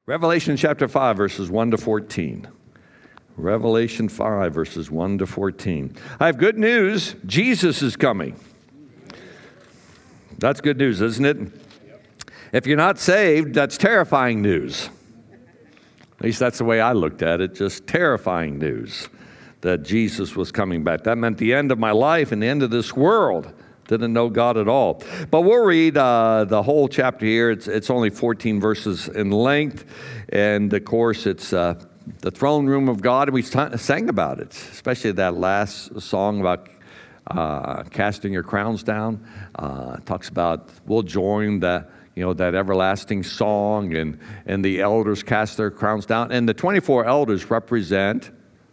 Revelation chapter 5, verses 1 to 14. Revelation 5, verses 1 to 14. I have good news. Jesus is coming. That's good news, isn't it? If you're not saved, that's terrifying news. At least that's the way I looked at it, just terrifying news that Jesus was coming back. That meant the end of my life and the end of this world. Didn't know God at all. But we'll read the whole chapter here. It's only 14 verses in length. And, of course, it's the throne room of God. And we sang about it, especially that last song about casting your crowns down. Talks about we'll join that everlasting song. And the elders cast their crowns down. And the 24 elders represent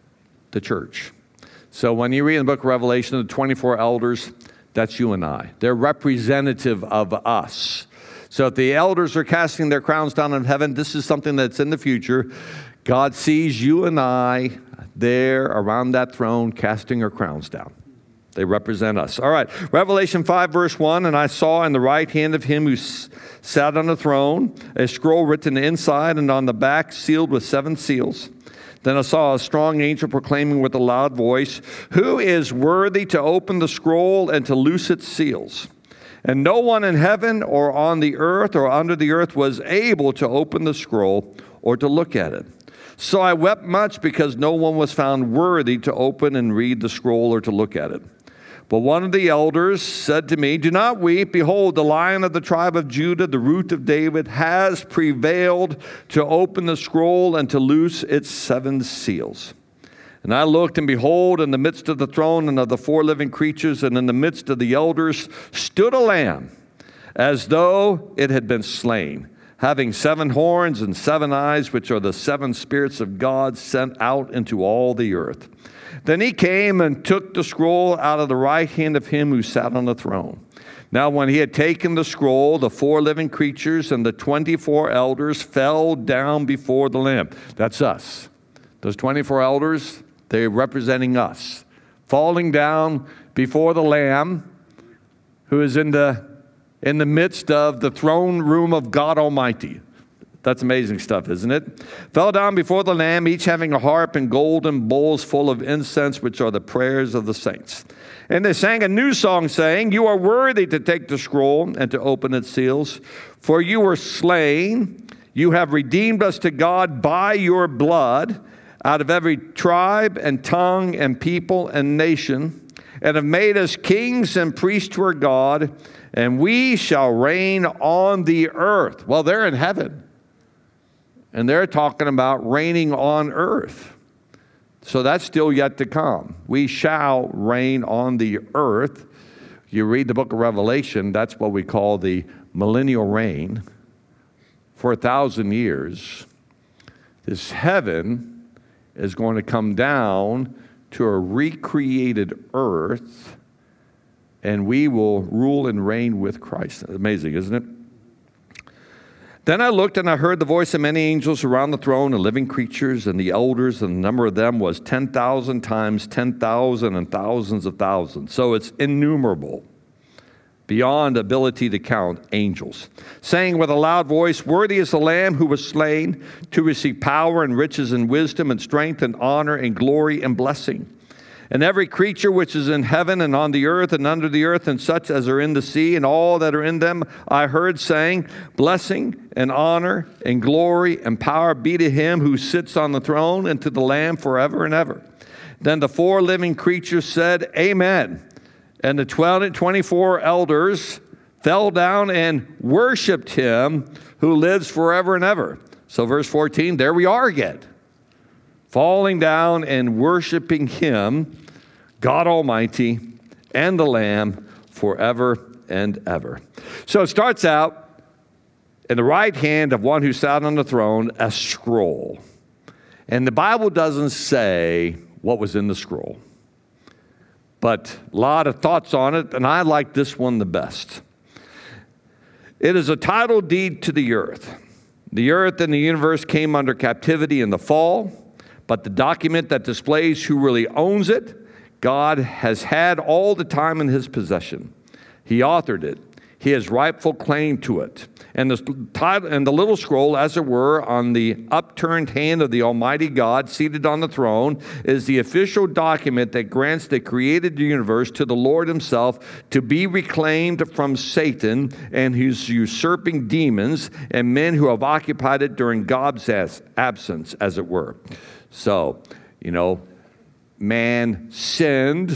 the church. So when you read in the book of Revelation, the 24 elders, that's you and I. They're representative of us. So if the elders are casting their crowns down in heaven, this is something that's in the future. God sees you and I there around that throne casting our crowns down. They represent us. All right, Revelation 5, verse 1, and I saw in the right hand of him who sat on the throne a scroll written inside and on the back sealed with 7 seals. Then I saw a strong angel proclaiming with a loud voice, "Who is worthy to open the scroll and to loose its seals?" And no one in heaven or on the earth or under the earth was able to open the scroll or to look at it. So I wept much because no one was found worthy to open and read the scroll or to look at it. But one of the elders said to me, "Do not weep. Behold, the Lion of the tribe of Judah, the Root of David, has prevailed to open the scroll and to loose its 7 seals." And I looked, and behold, in the midst of the throne and of the 4 living creatures and in the midst of the elders stood a lamb, as though it had been slain, having 7 horns and 7 eyes, which are the 7 spirits of God sent out into all the earth. Then he came and took the scroll out of the right hand of him who sat on the throne. Now when he had taken the scroll, the 4 living creatures and the 24 elders fell down before the Lamb. That's us. Those 24 elders, they're representing us. Falling down before the Lamb who is in the midst of the throne room of God Almighty. That's amazing stuff, isn't it? Fell down before the Lamb, each having a harp and golden bowls full of incense, which are the prayers of the saints. And they sang a new song, saying, "You are worthy to take the scroll and to open its seals. For you were slain. You have redeemed us to God by your blood out of every tribe and tongue and people and nation, and have made us kings and priests to our God, and we shall reign on the earth." Well, they're in heaven. And they're talking about reigning on earth. So that's still yet to come. We shall reign on the earth. You read the book of Revelation, that's what we call the millennial reign. For 1,000 years, this heaven is going to come down to a recreated earth, and we will rule and reign with Christ. Amazing, isn't it? Then I looked and I heard the voice of many angels around the throne and living creatures and the elders, and the number of them was 10,000 times 10,000 and thousands of thousands. So it's innumerable, beyond ability to count, angels, saying with a loud voice, "Worthy is the Lamb who was slain to receive power and riches and wisdom and strength and honor and glory and blessing. And every creature which is in heaven and on the earth and under the earth and such as are in the sea and all that are in them, I heard saying, blessing and honor and glory and power be to him who sits on the throne and to the Lamb forever and ever." Then the 4 living creatures said, "Amen." And the 24 elders fell down and worshiped him who lives forever and ever. So verse 14, there we are again. Falling down and worshiping him, God Almighty, and the Lamb forever and ever. So it starts out in the right hand of one who sat on the throne, a scroll. And the Bible doesn't say what was in the scroll, but a lot of thoughts on it, and I like this one the best. It is a title deed to the earth. The earth and the universe came under captivity in the fall. But the document that displays who really owns it, God has had all the time in his possession. He authored it. He has rightful claim to it. And the little scroll, as it were, on the upturned hand of the Almighty God seated on the throne, is the official document that grants the created universe to the Lord himself to be reclaimed from Satan and his usurping demons and men who have occupied it during God's absence, as it were. So, man sinned.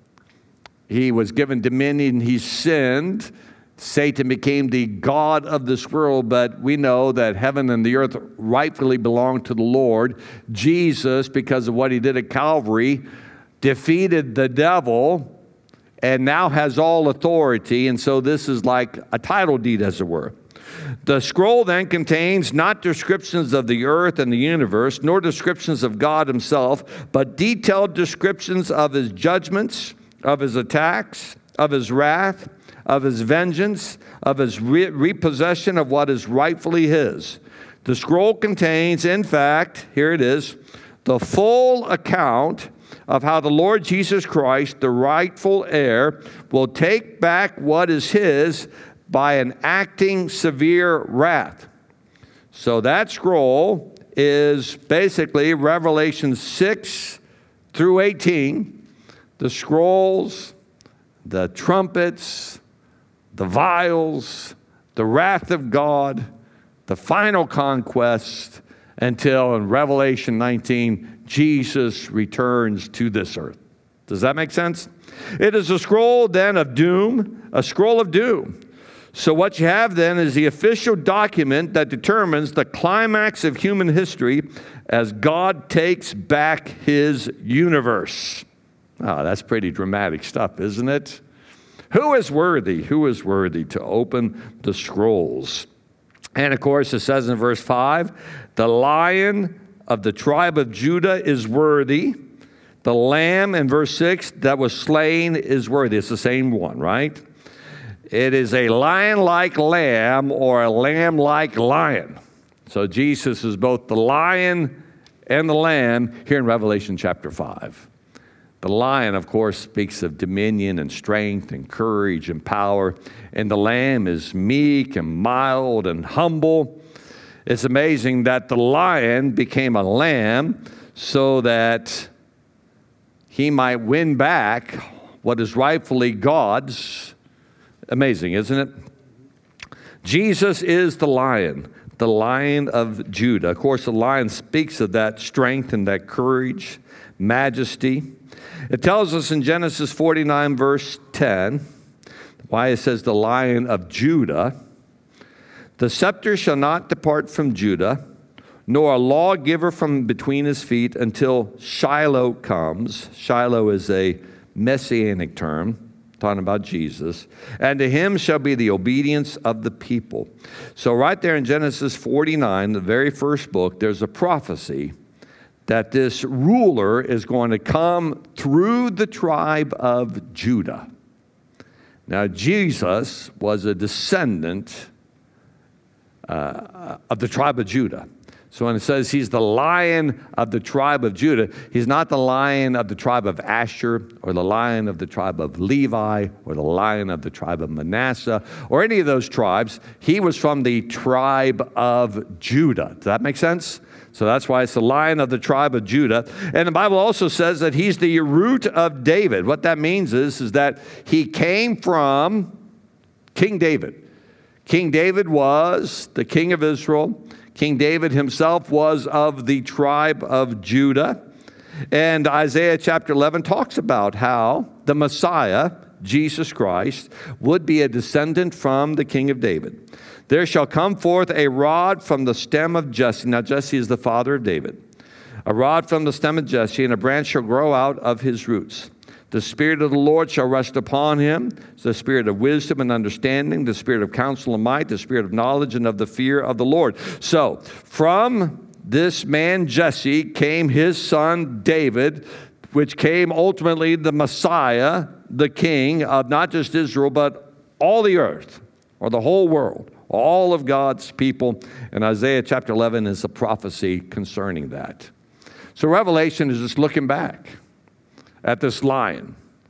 He was given dominion. He sinned. Satan became the god of this world, but we know that heaven and the earth rightfully belong to the Lord. Jesus, because of what he did at Calvary, defeated the devil and now has all authority. And so this is like a title deed, as it were. The scroll then contains not descriptions of the earth and the universe, nor descriptions of God himself, but detailed descriptions of his judgments, of his attacks, of his wrath, of his vengeance, of his repossession of what is rightfully his. The scroll contains, in fact, here it is, the full account of how the Lord Jesus Christ, the rightful heir, will take back what is his by enacting severe wrath. So that scroll is basically Revelation 6 through 18, the scrolls, the trumpets, the vials, the wrath of God, the final conquest, until in Revelation 19, Jesus returns to this earth. Does that make sense? It is a scroll then of doom, a scroll of doom. So what you have then is the official document that determines the climax of human history as God takes back his universe. Oh, that's pretty dramatic stuff, isn't it? Who is worthy? Who is worthy to open the scrolls? And of course, it says in verse 5, the Lion of the tribe of Judah is worthy. The Lamb, in verse 6, that was slain is worthy. It's the same one, right? It is a lion-like lamb or a lamb-like lion. So Jesus is both the lion and the lamb here in Revelation chapter 5. The lion, of course, speaks of dominion and strength and courage and power. And the lamb is meek and mild and humble. It's amazing that the lion became a lamb so that he might win back what is rightfully God's. Amazing, isn't it? Jesus is the Lion of Judah. Of course, the lion speaks of that strength and that courage, majesty. It tells us in Genesis 49, verse 10, why it says the Lion of Judah. The scepter shall not depart from Judah, nor a lawgiver from between his feet until Shiloh comes. Shiloh is a messianic term, talking about Jesus. And to him shall be the obedience of the people. So right there in Genesis 49, the very first book, there's a prophecy that this ruler is going to come through the tribe of Judah. Now, Jesus was a descendant of the tribe of Judah. So when it says he's the Lion of the tribe of Judah, he's not the Lion of the tribe of Asher or the Lion of the tribe of Levi or the Lion of the tribe of Manasseh or any of those tribes. He was from the tribe of Judah. Does that make sense? So that's why it's the Lion of the tribe of Judah. And the Bible also says that he's the root of David. What that means is that he came from King David. King David was the king of Israel. King David himself was of the tribe of Judah. And Isaiah chapter 11 talks about how the Messiah, Jesus Christ, would be a descendant from the king of David. There shall come forth a rod from the stem of Jesse. Now, Jesse is the father of David. A rod from the stem of Jesse, and a branch shall grow out of his roots. The Spirit of the Lord shall rest upon him, the Spirit of wisdom and understanding, the Spirit of counsel and might, the Spirit of knowledge and of the fear of the Lord. So, from this man Jesse came his son David, which came ultimately the Messiah, the king of not just Israel, but all the earth, or the whole world, all of God's people. And Isaiah chapter 11 is a prophecy concerning that. So Revelation is just looking back at this lion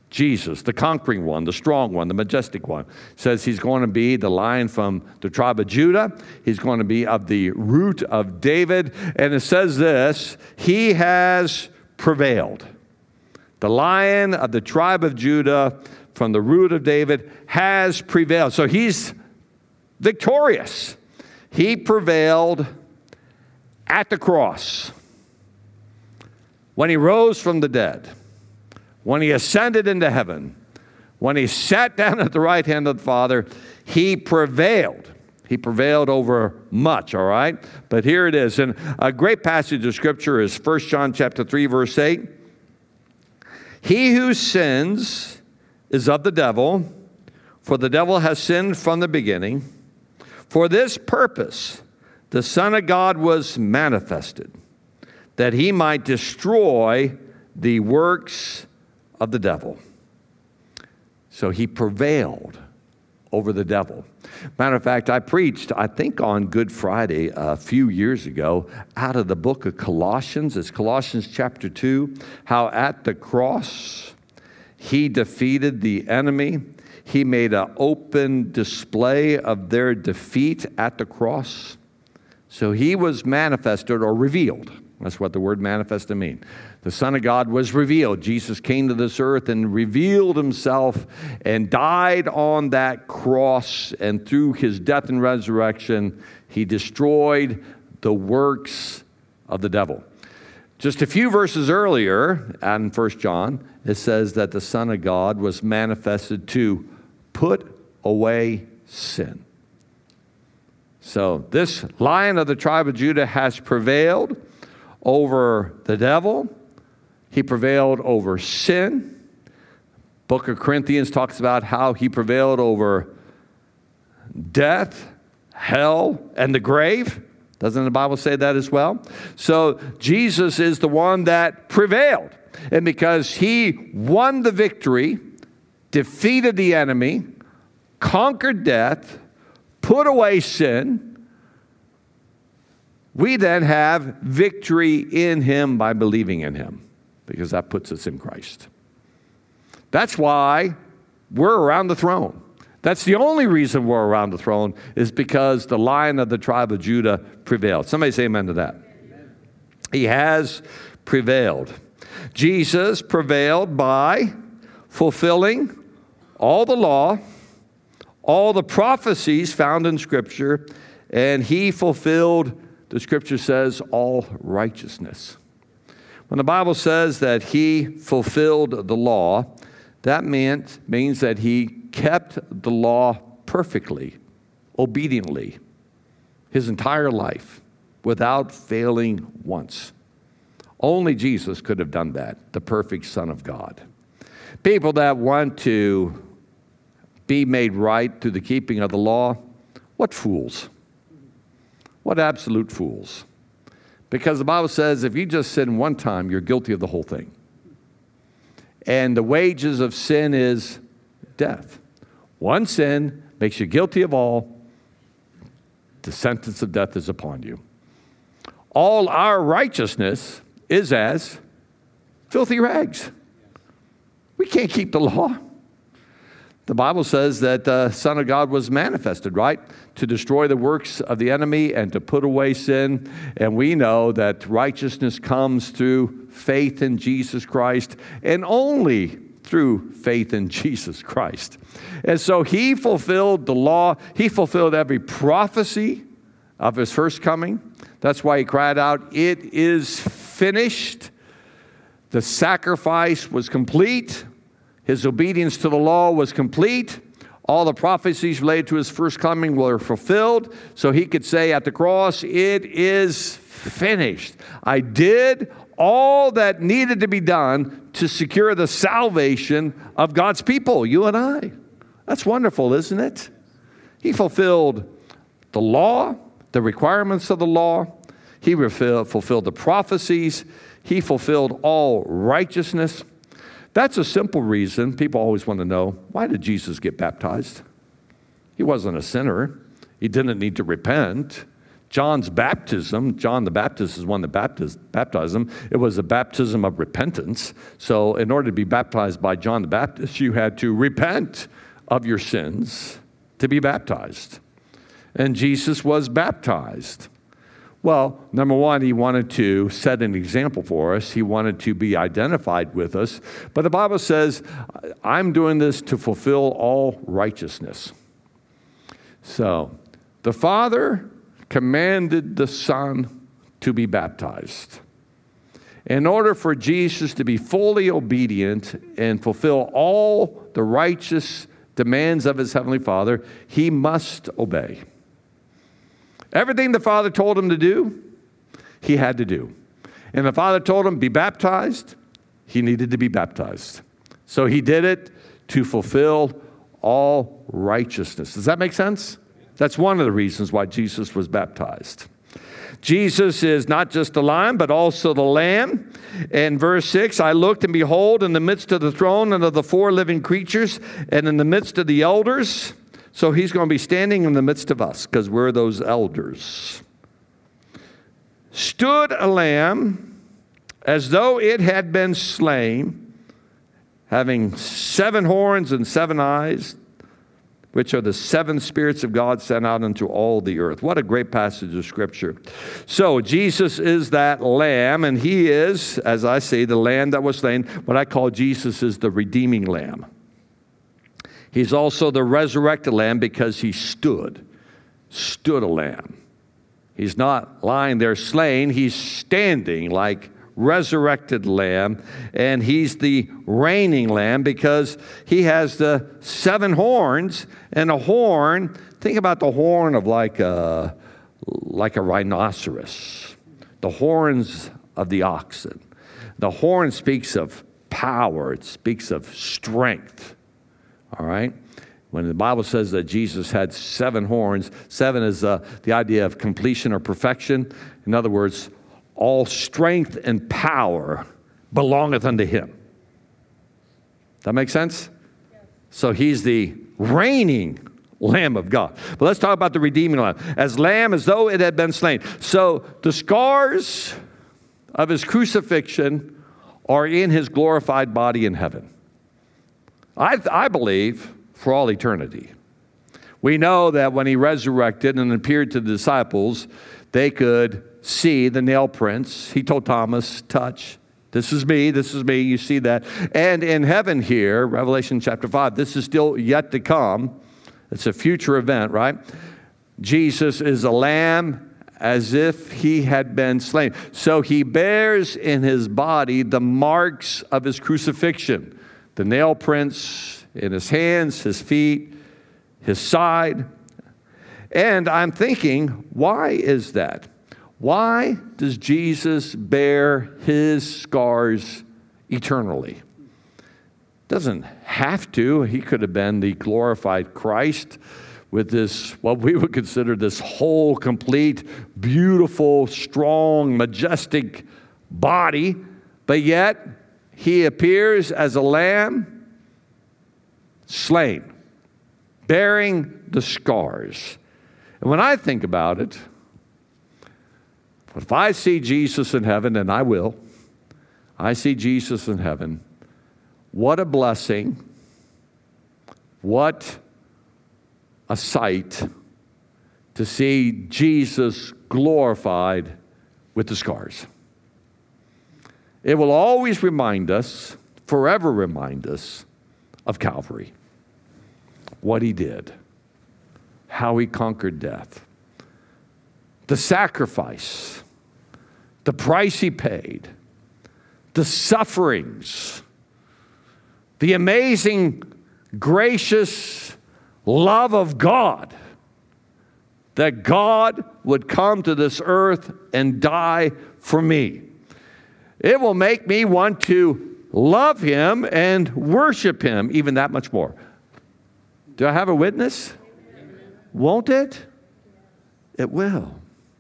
Jesus, the conquering one, the strong one, the majestic one, says he's going to be the Lion from the tribe of Judah. He's going to be of the root of David. And it says this, he has prevailed. The Lion of the tribe of Judah from the root of David has prevailed. So he's victorious. He prevailed at the cross. When he rose from the dead, when he ascended into heaven, when he sat down at the right hand of the Father, he prevailed. He prevailed over much, all right? But here it is. And a great passage of Scripture is 1 John chapter 3, verse 8. He who sins is of the devil, for the devil has sinned from the beginning. For this purpose, the Son of God was manifested, that he might destroy the works of the devil. So he prevailed over the devil. Matter of fact, I preached, I think on Good Friday a few years ago, out of the book of Colossians. It's Colossians chapter 2, how at the cross he defeated the enemy. He made an open display of their defeat at the cross. So he was manifested or revealed. That's what the word manifested means. The Son of God was revealed. Jesus came to this earth and revealed himself and died on that cross. And through his death and resurrection, he destroyed the works of the devil. Just a few verses earlier, in 1 John, it says that the Son of God was manifested to put away sin. So this Lion of the tribe of Judah has prevailed over the devil. He prevailed over sin. Book of Corinthians talks about how he prevailed over death, hell, and the grave. Doesn't the Bible say that as well? So Jesus is the one that prevailed. And because he won the victory, defeated the enemy, conquered death, put away sin, we then have victory in him by believing in him, because that puts us in Christ. That's why we're around the throne. That's the only reason we're around the throne, is because the Lion of the tribe of Judah prevailed. Somebody say amen to that. Amen. He has prevailed. Jesus prevailed by fulfilling all the law, all the prophecies found in Scripture, and he fulfilled, the Scripture says, all righteousness. When the Bible says that he fulfilled the law, that means that he kept the law perfectly, obediently, his entire life, without failing once. Only Jesus could have done that, the perfect Son of God. People that want to be made right through the keeping of the law, what fools. What absolute fools. Because the Bible says if you just sin one time, you're guilty of the whole thing. And the wages of sin is death. One sin makes you guilty of all. The sentence of death is upon you. All our righteousness is as filthy rags. We can't keep the law. The Bible says that the Son of God was manifested, right? To destroy the works of the enemy and to put away sin. And we know that righteousness comes through faith in Jesus Christ, and only through faith in Jesus Christ. And so he fulfilled the law. He fulfilled every prophecy of his first coming. That's why he cried out, "It is finished." The sacrifice was complete. His obedience to the law was complete. All the prophecies related to his first coming were fulfilled. So he could say at the cross, "It is finished." I did all that needed to be done to secure the salvation of God's people, you and I. That's wonderful, isn't it? He fulfilled the law, the requirements of the law. He fulfilled the prophecies. He fulfilled all righteousness. That's a simple reason. People always want to know, why did Jesus get baptized? He wasn't a sinner. He didn't need to repent. John's baptism, John the Baptist is one that baptized him. It was a baptism of repentance. So in order to be baptized by John the Baptist, you had to repent of your sins to be baptized. And Jesus was baptized. Well, number one, he wanted to set an example for us. He wanted to be identified with us. But the Bible says, I'm doing this to fulfill all righteousness. So the Father commanded the Son to be baptized. In order for Jesus to be fully obedient and fulfill all the righteous demands of his heavenly Father, he must obey. Everything the Father told him to do, he had to do. And the Father told him, be baptized, he needed to be baptized. So he did it to fulfill all righteousness. Does that make sense? That's one of the reasons why Jesus was baptized. Jesus is not just the Lion, but also the Lamb. In verse 6, I looked and behold, in the midst of the throne and of the four living creatures, and in the midst of the elders. So he's going to be standing in the midst of us because we're those elders. Stood a lamb as though it had been slain, having 7 horns and 7 eyes, which are the 7 spirits of God sent out into all the earth. What a great passage of Scripture. So Jesus is that lamb, and he is, as I say, the lamb that was slain. What I call Jesus is the redeeming lamb. He's also the resurrected lamb because he stood a lamb. He's not lying there slain. He's standing like resurrected lamb, and he's the reigning lamb because he has the 7 horns, and a horn, think about the horn of like a rhinoceros, the horns of the oxen. The horn speaks of power. It speaks of strength. All right? When the Bible says that Jesus had 7 horns, 7 is the idea of completion or perfection. In other words, all strength and power belongeth unto him. That make sense? Yes. So he's the reigning Lamb of God. But let's talk about the redeeming Lamb. As lamb as though it had been slain. So the scars of his crucifixion are in his glorified body in heaven. I believe for all eternity. We know that when he resurrected and appeared to the disciples, they could see the nail prints. He told Thomas, touch. This is me. You see that. And in heaven here, Revelation chapter 5, this is still yet to come. It's a future event, right? Jesus is a lamb as if he had been slain. So he bears in his body the marks of his crucifixion. The nail prints in his hands, his feet, his side. And I'm thinking, why is that? Why does Jesus bear his scars eternally? Doesn't have to. He could have been the glorified Christ with this, what we would consider this whole, complete, beautiful, strong, majestic body. But yet, he appears as a lamb slain, bearing the scars. And when I think about it, if I see Jesus in heaven, and I will, I see Jesus in heaven, what a blessing, what a sight to see Jesus glorified with the scars. It will always remind us, forever remind us, of Calvary. What he did, how he conquered death, the sacrifice, the price he paid, the sufferings, the amazing, gracious love of God, that God would come to this earth and die for me. It will make me want to love him and worship him even that much more. Do I have a witness? Won't it? It will.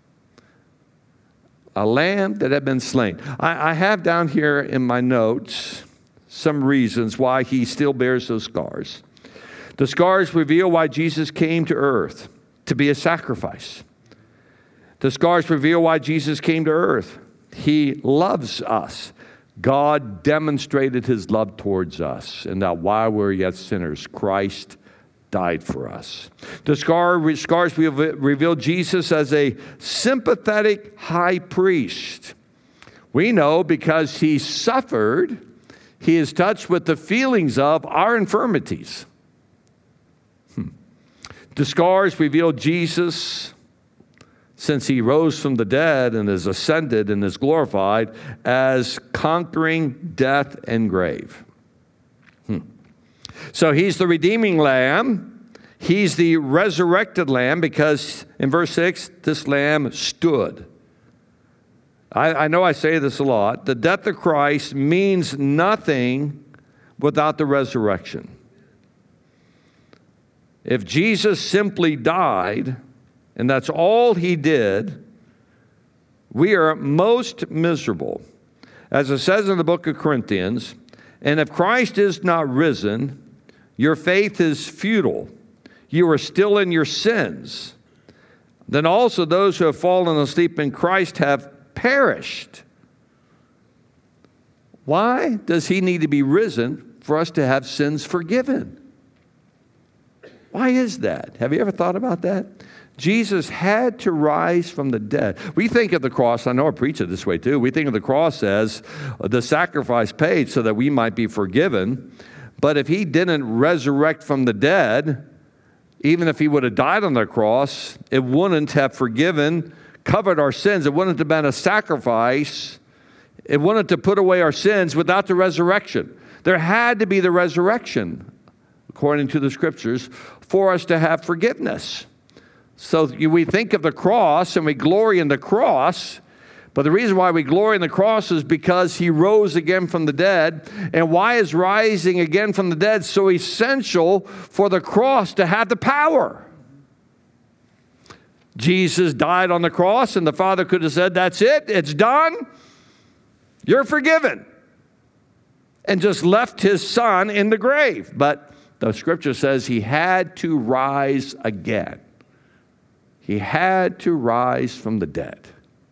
A lamb that had been slain. I have down here in my notes some reasons why he still bears those scars. The scars reveal why Jesus came to earth to be a sacrifice. The scars reveal why Jesus came to earth. He loves us. God demonstrated his love towards us, and that while we're yet sinners, Christ died for us. The scars reveal Jesus as a sympathetic high priest. We know because he suffered, he is touched with the feelings of our infirmities. The scars reveal Jesus, since he rose from the dead and is ascended and is glorified, as conquering death and grave. So he's the redeeming lamb. He's the resurrected lamb because in verse 6, this lamb stood. I know I say this a lot. The death of Christ means nothing without the resurrection. If Jesus simply died, and that's all he did, we are most miserable. As it says in the book of Corinthians, and if Christ is not risen, your faith is futile. You are still in your sins. Then also those who have fallen asleep in Christ have perished. Why does he need to be risen for us to have sins forgiven? Why is that? Have you ever thought about that? Jesus had to rise from the dead. We think of the cross, I know I preach it this way too, we think of the cross as the sacrifice paid so that we might be forgiven. But if he didn't resurrect from the dead, even if he would have died on the cross, it wouldn't have covered our sins. It wouldn't have been a sacrifice. It wouldn't have put away our sins without the resurrection. There had to be the resurrection, according to the scriptures, for us to have forgiveness. So we think of the cross and we glory in the cross, but the reason why we glory in the cross is because he rose again from the dead. And why is rising again from the dead so essential for the cross to have the power? Jesus died on the cross, and the Father could have said, that's it, it's done, you're forgiven, and just left his Son in the grave. But the scripture says he had to rise again. He had to rise from the dead.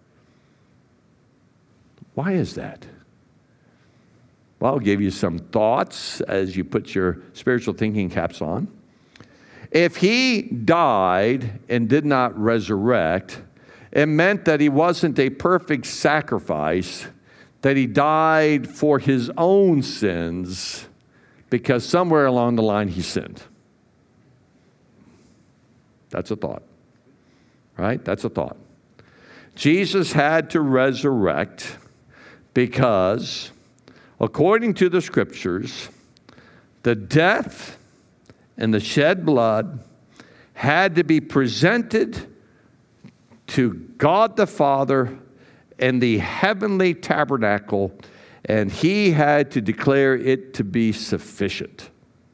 Why is that? Well, I'll give you some thoughts as you put your spiritual thinking caps on. If he died and did not resurrect, it meant that he wasn't a perfect sacrifice, that he died for his own sins because somewhere along the line he sinned. That's a thought, right? That's a thought. Jesus had to resurrect because, according to the scriptures, the death and the shed blood had to be presented to God the Father in the heavenly tabernacle, and he had to declare it to be sufficient.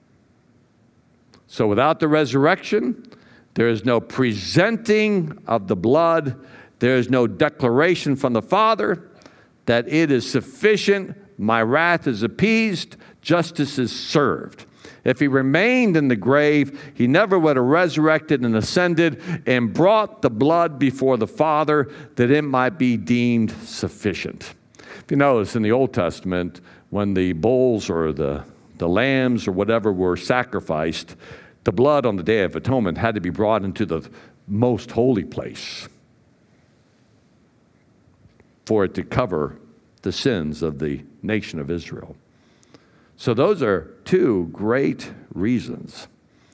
So without the resurrection, there is no presenting of the blood. There is no declaration from the Father that it is sufficient, my wrath is appeased, justice is served. If he remained in the grave, he never would have resurrected and ascended and brought the blood before the Father that it might be deemed sufficient. If you notice in the Old Testament, when the bulls or the lambs or whatever were sacrificed, the blood on the Day of Atonement had to be brought into the most holy place for it to cover the sins of the nation of Israel. So those are two great reasons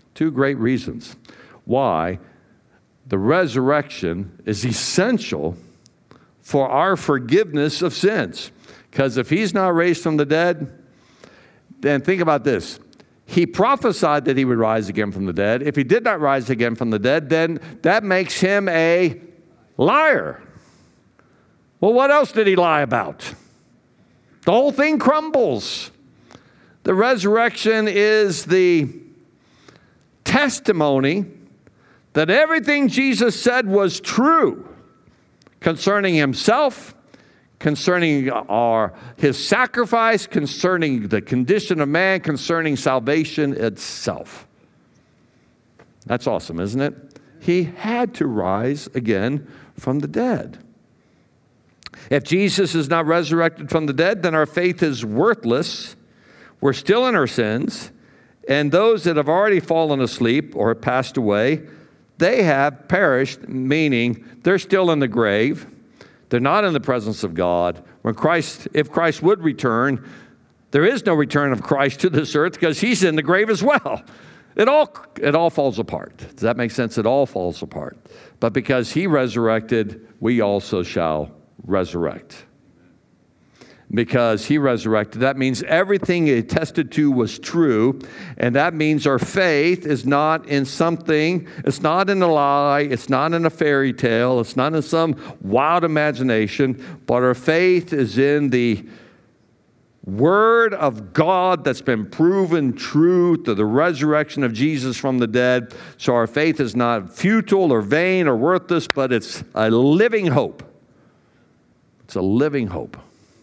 why the resurrection is essential for our forgiveness of sins. Because if he's not raised from the dead, then think about this. He prophesied that he would rise again from the dead. If he did not rise again from the dead, then that makes him a liar. Well, what else did he lie about? The whole thing crumbles. The resurrection is the testimony that everything Jesus said was true concerning himself, concerning his sacrifice, concerning the condition of man, concerning salvation itself. That's awesome, isn't it? He had to rise again from the dead. If Jesus is not resurrected from the dead, then our faith is worthless. We're still in our sins. And those that have already fallen asleep or passed away, they have perished, meaning they're still in the grave. They're not in the presence of God. If Christ would return, there is no return of Christ to this earth because he's in the grave as well. It all falls apart. Does that make sense? It all falls apart. But because he resurrected, we also shall resurrect. Because he resurrected, that means everything he attested to was true, and that means our faith is not in something, it's not in a lie, it's not in a fairy tale, it's not in some wild imagination, but our faith is in the Word of God that's been proven true through the resurrection of Jesus from the dead. So our faith is not futile or vain or worthless, but it's a living hope. It's a living hope.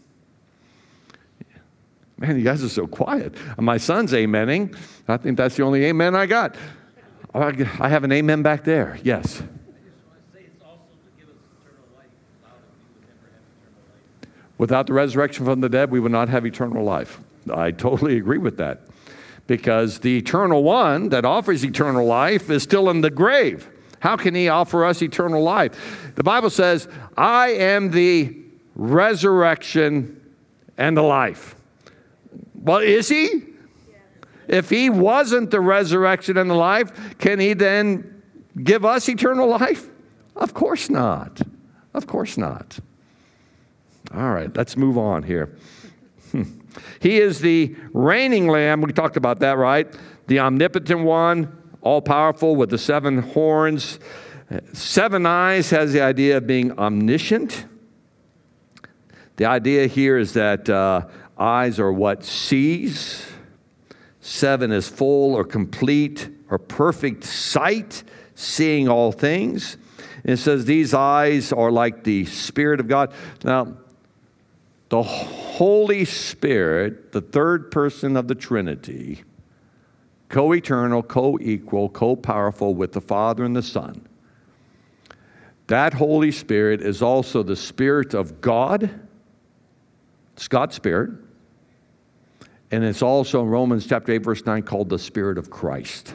Man, you guys are so quiet. My son's amening. I think that's the only amen I got. I have an amen back there. Yes. I just want to say it's also to give us eternal life. Without it, we would never have eternal life. Without the resurrection from the dead, we would not have eternal life. I totally agree with that. Because the eternal one that offers eternal life is still in the grave. How can he offer us eternal life? The Bible says, I am the resurrection and the life. Well, is he? Yes. If he wasn't the resurrection and the life, can he then give us eternal life? Of course not. Of course not. All right, let's move on here. He is the reigning lamb. We talked about that, right? The omnipotent one, all-powerful with the 7 horns. 7 eyes has the idea of being omniscient. The idea here is that eyes are what sees. 7 is full or complete or perfect sight, seeing all things. And it says these eyes are like the Spirit of God. Now, the Holy Spirit, the third person of the Trinity, co-eternal, co-equal, co-powerful with the Father and the Son. That Holy Spirit is also the Spirit of God. It's God's Spirit. And it's also in Romans chapter 8, verse 9, called the Spirit of Christ.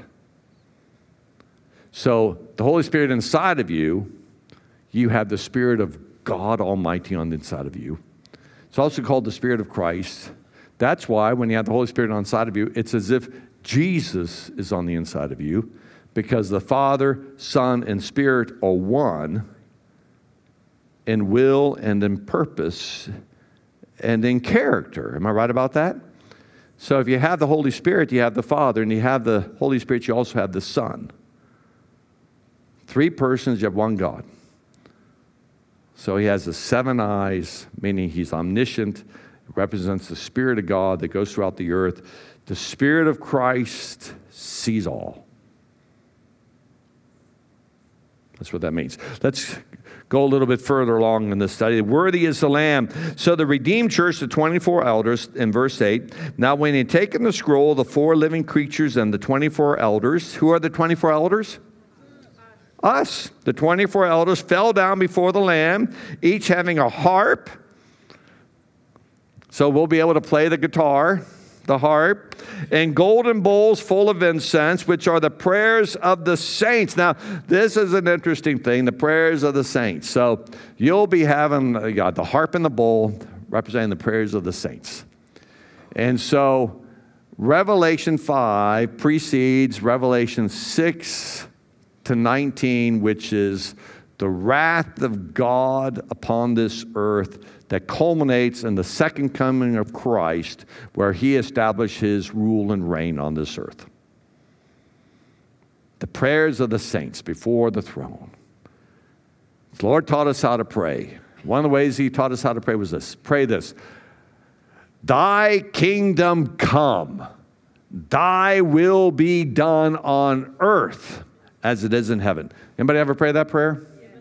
So the Holy Spirit inside of you, you have the Spirit of God Almighty on the inside of you. It's also called the Spirit of Christ. That's why when you have the Holy Spirit on the inside of you, it's as if Jesus is on the inside of you, because the Father, Son, and Spirit are one in will and in purpose and in character. Am I right about that? So if you have the Holy Spirit, you have the Father, and you have the Holy Spirit, you also have the Son. 3 persons, you have one God. So he has the 7 eyes, meaning he's omniscient. It represents the Spirit of God that goes throughout the earth. The Spirit of Christ sees all. That's what that means. Let's go a little bit further along in this study. Worthy is the Lamb. So the redeemed church, the 24 elders, in verse 8, now when he had taken the scroll, the 4 living creatures and the 24 elders, who are the 24 elders? Us. The 24 elders fell down before the Lamb, each having a harp. So we'll be able to play the guitar, the harp, and golden bowls full of incense, which are the prayers of the saints. Now, this is an interesting thing, the prayers of the saints. So you'll be having the harp and the bowl representing the prayers of the saints. And so Revelation 5 precedes Revelation 6 to 19, which is the wrath of God upon this earth that culminates in the second coming of Christ, where he established his rule and reign on this earth. The prayers of the saints before the throne. The Lord taught us how to pray. One of the ways he taught us how to pray was this. Pray this. Thy kingdom come. Thy will be done on earth as it is in heaven. Anybody ever pray that prayer? Yes.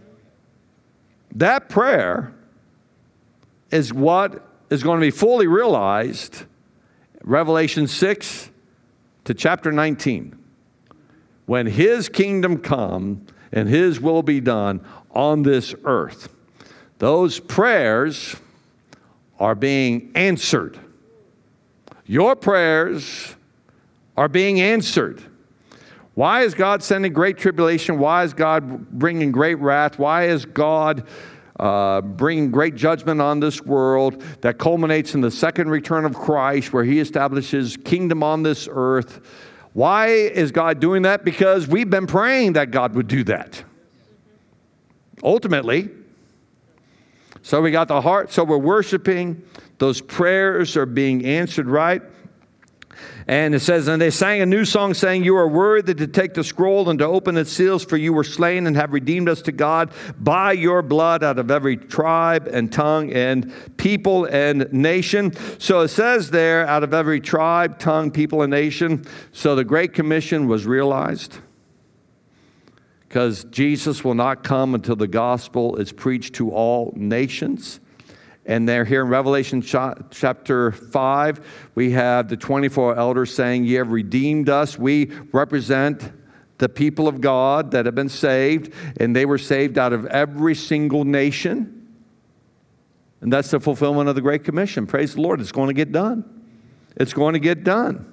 That prayer is what is going to be fully realized, Revelation 6 to chapter 19, when his kingdom come and his will be done on this earth. Those prayers are being answered. Your prayers are being answered. Why is God sending great tribulation? Why is God bringing great wrath? Why is God bringing great judgment on this world that culminates in the second return of Christ, where he establishes kingdom on this earth? Why is God doing that? Because we've been praying that God would do that. Ultimately. So we got the heart, so we're worshiping. Those prayers are being answered right. And it says, and they sang a new song saying, you are worthy to take the scroll and to open its seals, for you were slain and have redeemed us to God by your blood out of every tribe and tongue and people and nation. So it says there, out of every tribe, tongue, people, and nation. So the Great Commission was realized, because Jesus will not come until the gospel is preached to all nations. And there here in Revelation chapter 5, we have the 24 elders saying, ye have redeemed us. We represent the people of God that have been saved, and they were saved out of every single nation. And that's the fulfillment of the Great Commission. Praise the Lord. It's going to get done. It's going to get done.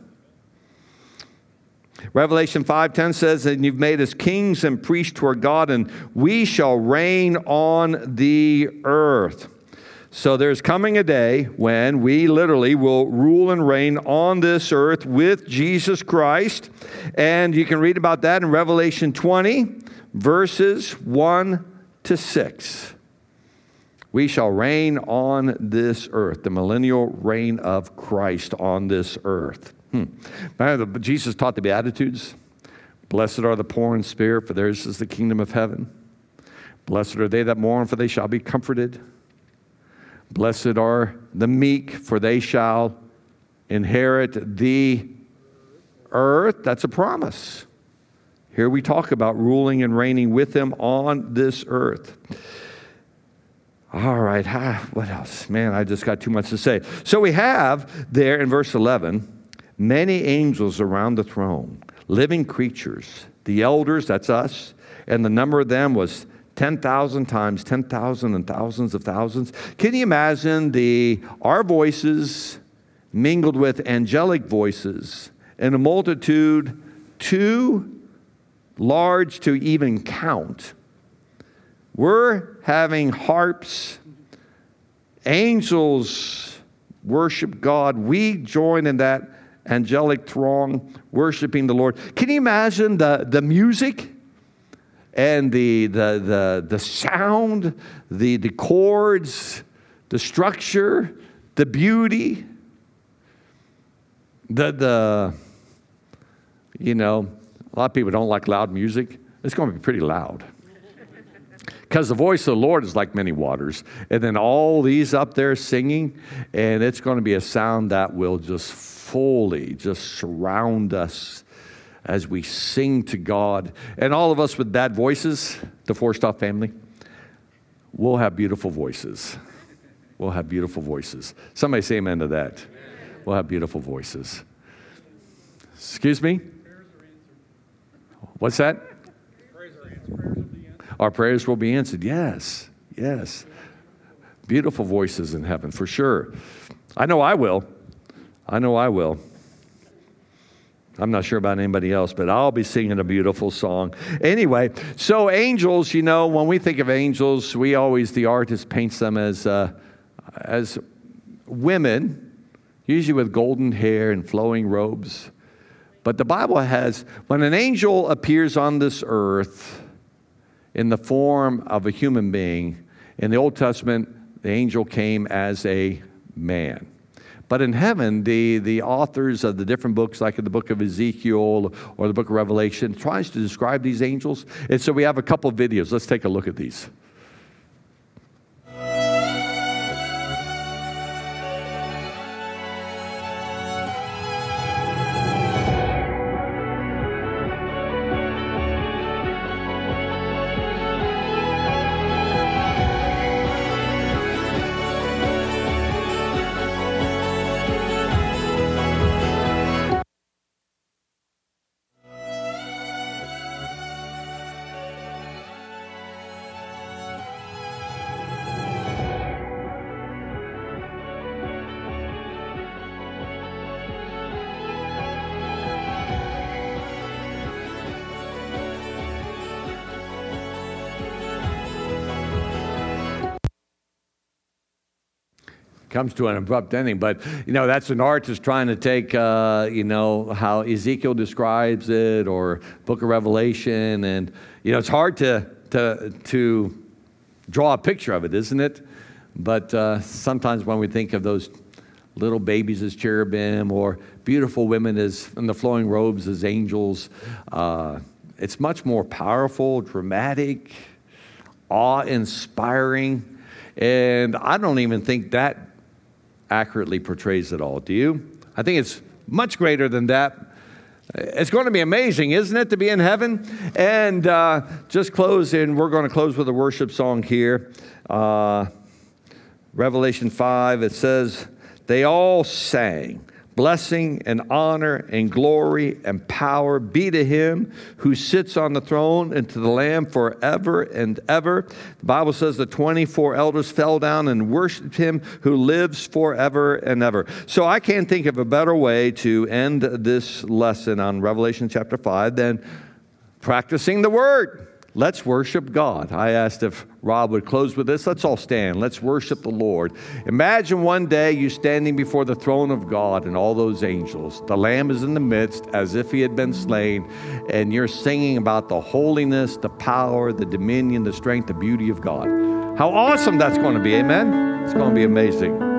Revelation 5:10 says, and you've made us kings and priests to our God, and we shall reign on the earth. So there's coming a day when we literally will rule and reign on this earth with Jesus Christ. And you can read about that in Revelation 20, verses 1 to 6. We shall reign on this earth, the millennial reign of Christ on this earth. Jesus taught the Beatitudes. Blessed are the poor in spirit, for theirs is the kingdom of heaven. Blessed are they that mourn, for they shall be comforted. Blessed are the meek, for they shall inherit the earth. That's a promise. Here we talk about ruling and reigning with him on this earth. All right, what else? Man, I just got too much to say. So we have there in verse 11, many angels around the throne, living creatures, the elders, that's us, and the number of them was 10,000 times 10,000 and thousands of thousands. Can you imagine our voices mingled with angelic voices in a multitude too large to even count? We're having harps. Angels worship God. We join in that angelic throng worshiping the Lord. Can you imagine the music? And the sound, the chords, the structure, the beauty, a lot of people don't like loud music. It's going to be pretty loud. Because the voice of the Lord is like many waters. And then all these up there singing, and it's going to be a sound that will just fully just surround us as we sing to God. And all of us with bad voices, the Forstoff family, we'll have beautiful voices. We'll have beautiful voices. Somebody say amen to that. We'll have beautiful voices. Excuse me? What's that? Our prayers will be answered. Yes, yes. Beautiful voices in heaven, for sure. I know I will. I know I will. I'm not sure about anybody else, but I'll be singing a beautiful song. Anyway, so angels, when we think of angels, the artist paints them as women, usually with golden hair and flowing robes. But the Bible has, when an angel appears on this earth in the form of a human being, in the Old Testament, the angel came as a man. But in heaven, the authors of the different books, like in the book of Ezekiel or the book of Revelation, tries to describe these angels. And so we have a couple of videos. Let's take a look at these. comes to an abrupt ending. But, that's an artist trying to take, how Ezekiel describes it or Book of Revelation. And, it's hard to draw a picture of it, isn't it? But sometimes when we think of those little babies as cherubim or beautiful women as in the flowing robes as angels, it's much more powerful, dramatic, awe-inspiring. And I don't even think that accurately portrays it all. Do you? I think it's much greater than that. It's going to be amazing, isn't it, to be in heaven? And just closing, we're going to close with a worship song here. Revelation 5, it says, they all sang, blessing and honor and glory and power be to him who sits on the throne and to the Lamb forever and ever. The Bible says the 24 elders fell down and worshiped him who lives forever and ever. So I can't think of a better way to end this lesson on Revelation chapter 5 than practicing the Word. Let's worship God. I asked if Rob would close with this. Let's all stand. Let's worship the Lord. Imagine one day you standing before the throne of God and all those angels. The Lamb is in the midst as if he had been slain, and you're singing about the holiness, the power, the dominion, the strength, the beauty of God. How awesome that's going to be, amen? It's going to be amazing.